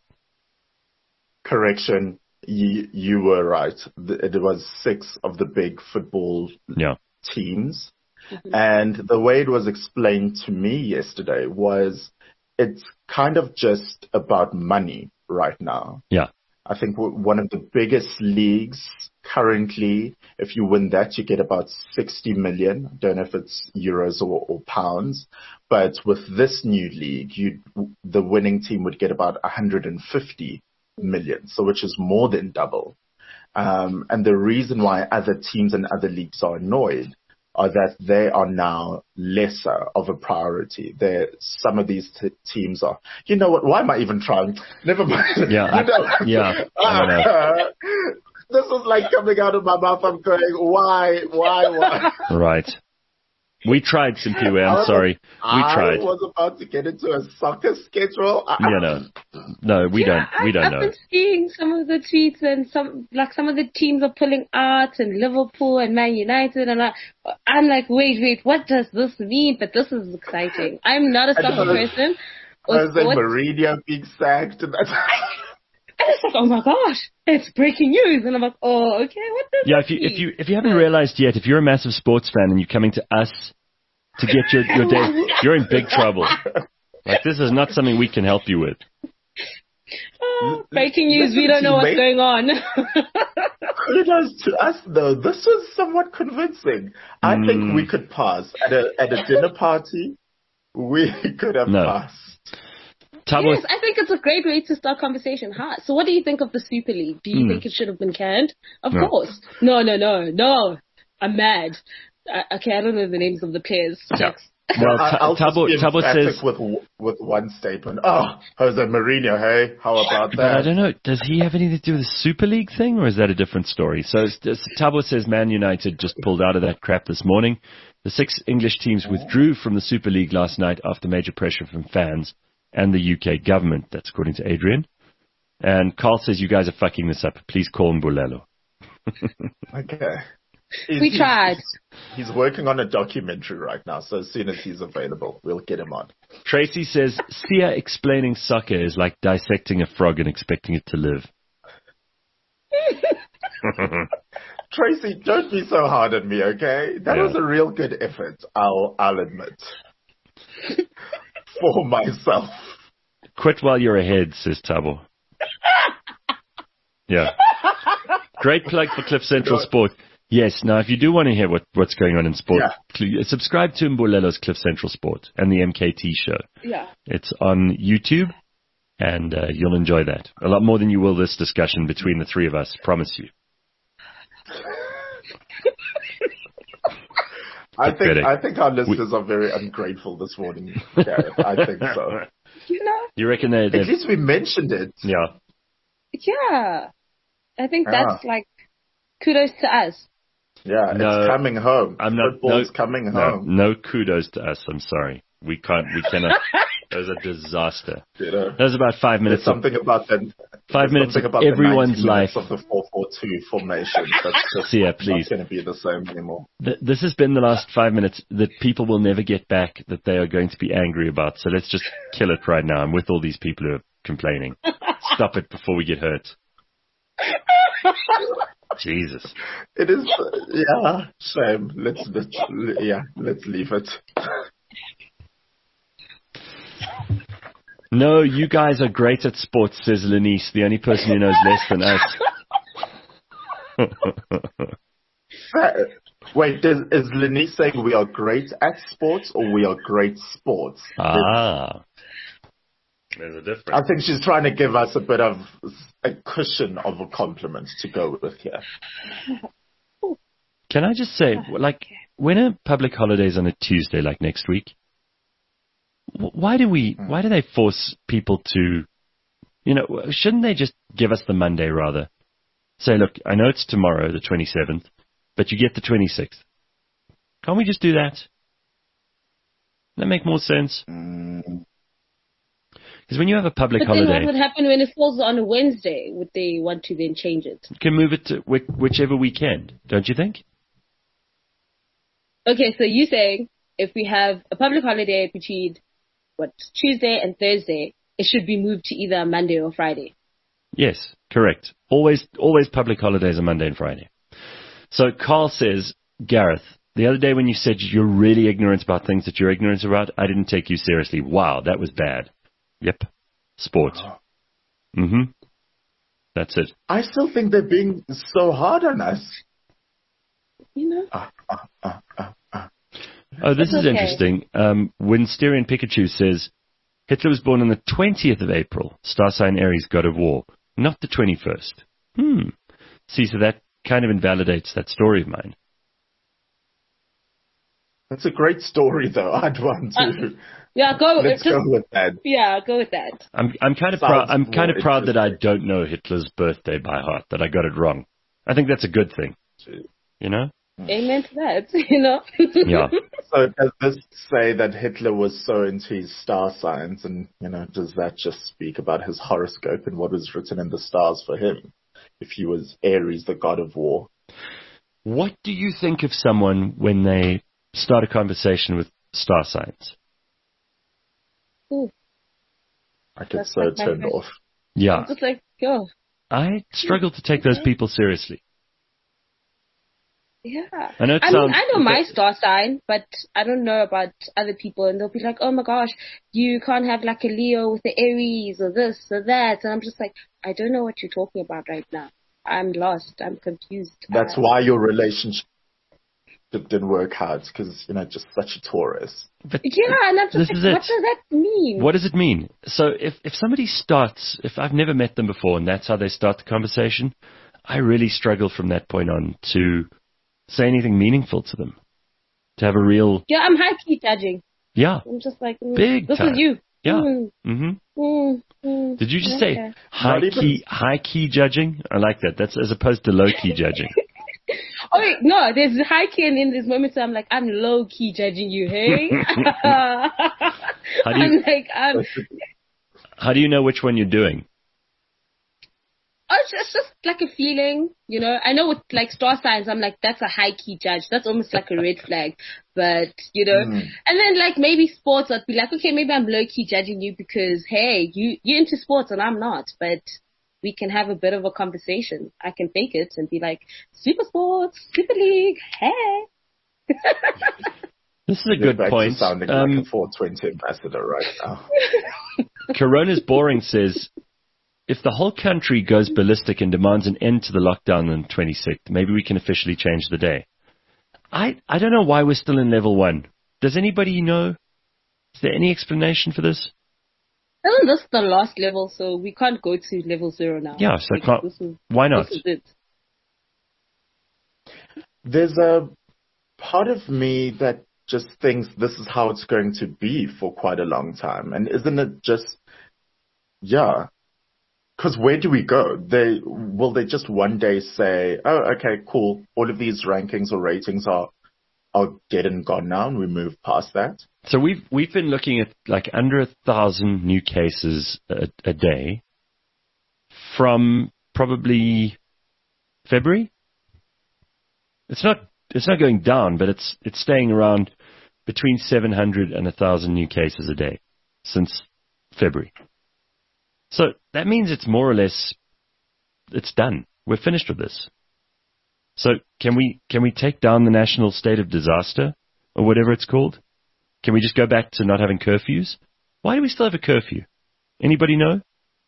Correction, you were right. It was 6 of the big football teams. Mm-hmm. And the way it was explained to me yesterday was it's kind of just about money right now. Yeah. I think one of the biggest leagues currently, if you win that, you get about 60 million. I don't know if it's euros or pounds. But with this new league, the winning team would get about 150 million, so which is more than double. And the reason why other teams and other leagues are annoyed are that they are now lesser of a priority. Some of these teams are, you know what, why am I even trying? Never mind. Yeah. I don't know. This is like coming out of my mouth. I'm going, why? Right. We tried, Simpiwe. I'm sorry. We tried. I was about to get into a soccer schedule. No, we don't know. I've been seeing some of the tweets, and some of the teams are pulling out, and Liverpool and Man United, and I'm like, wait, what does this mean? But this is exciting. I'm not a soccer person. I was like, Mourinho being sacked. And it's like, oh my gosh, it's breaking news. And I'm like, oh, okay, what does that mean? If you haven't realized yet, if you're a massive sports fan and you're coming to us to get your day, you're in big trouble. Like, this is not something we can help you with. Breaking news, we don't know what's going on. Kudos to us, though. This was somewhat convincing. I think we could pass. At a dinner party, we could have passed. Yes, I think it's a great way to start conversation. So what do you think of the Super League? Do you think it should have been canned? Of course. No. I'm mad. Okay, I don't know the names of the players. Well, I'll Tabo says with one statement. Oh, Jose Mourinho, hey, how about that? But I don't know. Does he have anything to do with the Super League thing, or is that a different story? So Tabo says Man United just pulled out of that crap this morning. The 6 English teams withdrew from the Super League last night after major pressure from fans and the UK government. That's according to Adrian. And Carl says, you guys are fucking this up. Please call Mbulelo. Okay. We tried. He's working on a documentary right now, so as soon as he's available, we'll get him on. Tracy says, Sia explaining soccer is like dissecting a frog and expecting it to live. Tracy, don't be so hard on me, okay? That was a real good effort, I'll admit. For myself. Quit while you're ahead, says Tabo. Yeah. Great plug for Cliff Central Sport. Yes, now if you do want to hear what's going on in sport, subscribe to Mbulelo's Cliff Central Sport and the MKT show. Yeah. It's on YouTube, and you'll enjoy that. A lot more than you will this discussion between the three of us, promise you. I think our listeners are very ungrateful this morning, Gareth. I think so. You reckon they... At least we mentioned it. Yeah. Yeah. I think that's like kudos to us. Yeah, it's coming home. Football's coming home. No kudos to us. I'm sorry. We cannot. That was a disaster. That was about 5 minutes. Something about that. 5 minutes of everyone's life of the 4-4-2 formation. That's just please. not going to be the same anymore. This has been the last 5 minutes that people will never get back, that they are going to be angry about. So let's just kill it right now. I'm with all these people who are complaining. Stop it before we get hurt. Jesus. It is, shame. Let's leave it. No, you guys are great at sports, says Lenice, the only person who knows less than us. Wait, is Lenice saying we are great at sports or we are great sports? There's a difference. I think she's trying to give us a bit of a cushion of a compliment to go with here. Can I just say, like, when a public holiday is on a Tuesday, like next week, why do they force people to, shouldn't they just give us the Monday rather? Say, look, I know it's tomorrow, the 27th, but you get the 26th. Can't we just do that? Does that make more sense? Because when you have a public holiday... Then what would happen when it falls on a Wednesday? Would they want to then change it? You can move it to whichever weekend, don't you think? Okay, so you're saying if we have a public holiday between Tuesday and Thursday, it should be moved to either Monday or Friday. Yes, correct. Always public holidays are Monday and Friday. So Carl says, Gareth, the other day when you said you're really ignorant about things that you're ignorant about, I didn't take you seriously. Wow, that was bad. Yep. Sport. That's it. I still think they're being so hard on us. Oh, this is interesting. Winsterian Pikachu says, Hitler was born on the 20th of April, star sign Aries, god of war, not the 21st. See, so that kind of invalidates that story of mine. That's a great story, though. I'd want to. Let's go with that. Yeah, go with that. I'm kind of proud. I'm kind of proud that I don't know Hitler's birthday by heart. That I got it wrong. I think that's a good thing. Amen to that. Yeah. So does this say that Hitler was so into his star signs, and does that just speak about his horoscope and what was written in the stars for him? If he was Aries, the god of war. What do you think of someone when they start a conversation with star signs? I get so turned off. Yeah. It's like, go. I struggle to take those people seriously. Yeah. I know my star sign, but I don't know about other people, and they'll be like, oh my gosh, you can't have like a Leo with the Aries or this or that. And I'm just like, I don't know what you're talking about right now. I'm lost. I'm confused. That's why your relationship didn't work out, because just such a Taurus. But and I'm just like, what does that mean? What does it mean? So if somebody starts, if I've never met them before and that's how they start the conversation, I really struggle from that point on to say anything meaningful to them. To have a real... Yeah, I'm high-key judging. Yeah. I'm just like, Big this time. is you. Yeah. Did you just say high key judging? I like that. That's as opposed to low key judging. Oh wait, no, there's high key, and in this moment, so I'm like, I'm low key judging you, hey? How do you know which one you're doing? Oh, it's just like a feeling, you know. I know with like star signs, I'm like, that's a high key judge. That's almost like a red flag. But, you know, and then like maybe sports, I'd be like, okay, maybe I'm low key judging you because, hey, you're into sports and I'm not. But we can have a bit of a conversation. I can fake it and be like, Super Sports, Super League, hey. This is a good point. Sounding like a 420 ambassador right now. Corona's Boring says, if the whole country goes ballistic and demands an end to the lockdown on the 26th, maybe we can officially change the day. I don't know why we're still in level 1. Does anybody know? Is there any explanation for this? Isn't this the last level, so we can't go to level 0 now? Yeah, so why not? This is it. There's a part of me that just thinks this is how it's going to be for quite a long time. And isn't it just, yeah. Because where do we go? Will they just one day say, oh, okay, cool, all of these rankings or ratings are dead and gone now, and we move past that? So we've been looking at like under 1,000 new cases a day from probably February. It's not going down, but it's staying around between 700 and 1,000 new cases a day since February. So that means it's more or less, it's done. We're finished with this. So can we take down the national state of disaster or whatever it's called? Can we just go back to not having curfews? Why do we still have a curfew? Anybody know?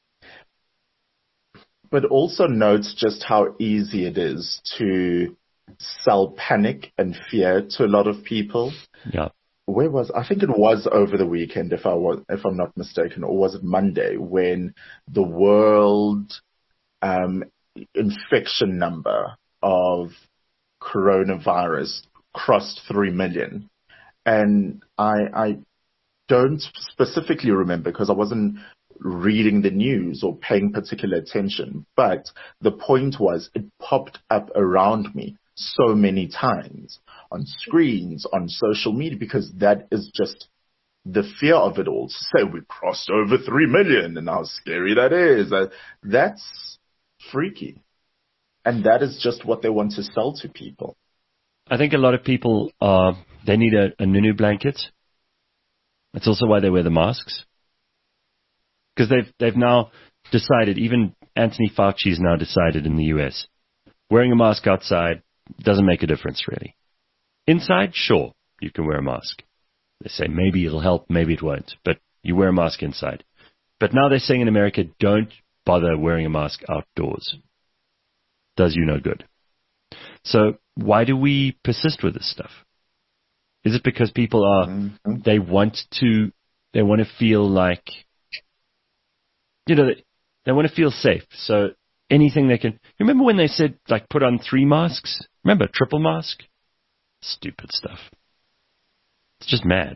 But also notes just how easy it is to sell panic and fear to a lot of people. Yeah. I think it was over the weekend, if I'm not mistaken, or was it Monday, when the world infection number of coronavirus crossed 3 million. And I don't specifically remember because I wasn't reading the news or paying particular attention, but the point was it popped up around me so many times on screens, on social media, because that is just the fear of it all. To say we crossed over 3 million and how scary that is, that's freaky. And that is just what they want to sell to people. I think a lot of people, they need a Nunu blanket. That's also why they wear the masks. Because they've now decided, even Anthony Fauci's now decided in the US, wearing a mask outside doesn't make a difference, really. Inside, sure, you can wear a mask. They say maybe it'll help, maybe it won't, but you wear a mask inside. But now they're saying in America, don't bother wearing a mask outdoors. Does you no good. So why do we persist with this stuff? Is it because people they want to feel like, you know, they want to feel safe. So anything they can. Remember when they said, like, put on 3 masks? Remember, triple mask? Stupid stuff. It's just mad.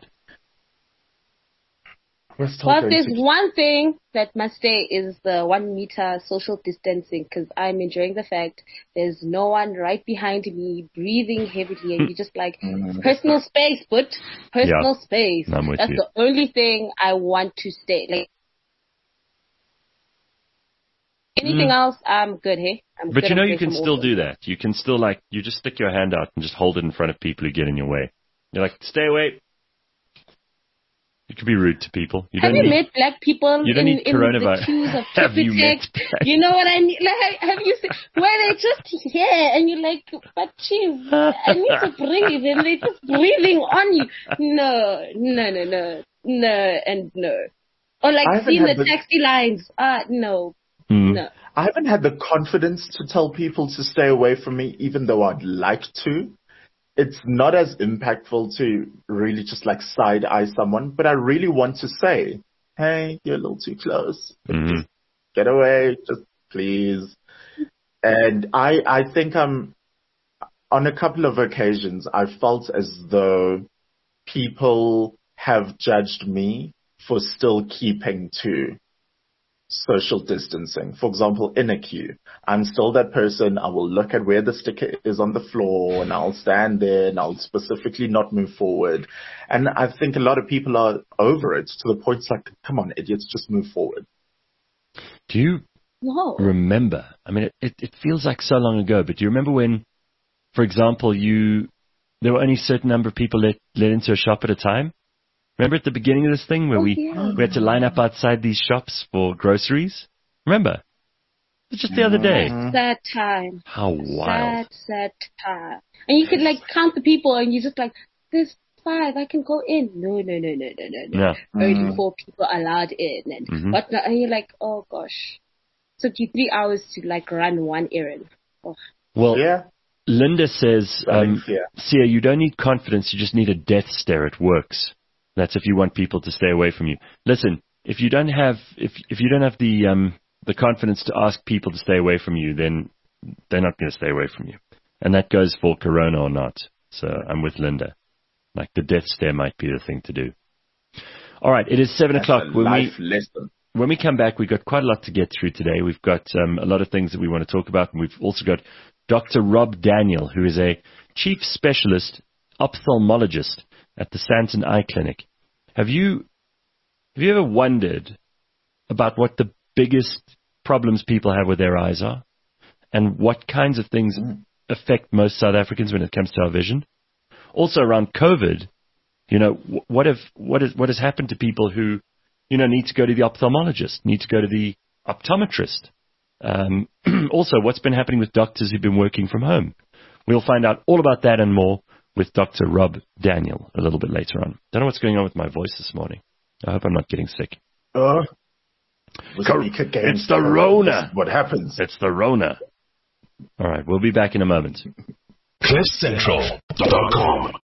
Well, there's one thing that must stay is the 1 meter social distancing, because I'm enjoying the fact there's no one right behind me breathing heavily, and you're just like, personal space, but personal space. That's the only thing I want to stay. Like, anything else, I'm good, hey? But you know, you can still do that. You can still, like, you just stick your hand out and just hold it in front of people who get in your way. You're like, stay away. You could be rude to people. Have you met black people you don't need coronavirus. The queues of Have you met You know what I mean? Like, have you seen where they just here and you're like, but chief, I need to breathe, and they're just breathing on you. No, and no. Or like seeing the taxi lines. No. No. I haven't had the confidence to tell people to stay away from me, even though I'd like to. It's not as impactful to really just like side eye someone, but I really want to say, hey, you're a little too close. Just get away, just please. And I think on a couple of occasions, I felt as though people have judged me for still keeping to social distancing. For example, in a queue, I'm still that person. I will look at where the sticker is on the floor and I'll stand there and I'll specifically not move forward. And I think a lot of people are over it to the point it's like, come on, idiots, just move forward. Do you remember? I mean, it feels like so long ago, but do you remember when, for example, there were only a certain number of people let into a shop at a time? Remember at the beginning of this thing where we had to line up outside these shops for groceries? Remember? It was just the other day. Sad time. How wild. Sad time. And you could count the people and you just there's 5, I can go in. No. Yeah. Only 4 people allowed in. And whatnot. And you're like, oh gosh. Took you 3 hours to run one errand. Oh. Well, yeah. Linda says, Sia, you don't need confidence, you just need a death stare. It works. That's if you want people to stay away from you. Listen, if you don't have the confidence to ask people to stay away from you, then they're not going to stay away from you. And that goes for Corona or not. So I'm with Linda. The death stare might be the thing to do. All right, it is 7 o'clock. When we come back, we've got quite a lot to get through today. We've got a lot of things that we want to talk about, and we've also got Dr. Rob Daniel, who is a chief specialist ophthalmologist at the Sandton Eye Clinic. Have you ever wondered about what the biggest problems people have with their eyes are, and what kinds of things affect most South Africans when it comes to our vision? Also around COVID, what has happened to people who need to go to the ophthalmologist, need to go to the optometrist? Also, what's been happening with doctors who've been working from home? We'll find out all about that and more with Dr. Rob Daniel a little bit later on. Don't know what's going on with my voice this morning. I hope I'm not getting sick. It's the Rona. What happens? It's the Rona. All right, we'll be back in a moment. CliffCentral.com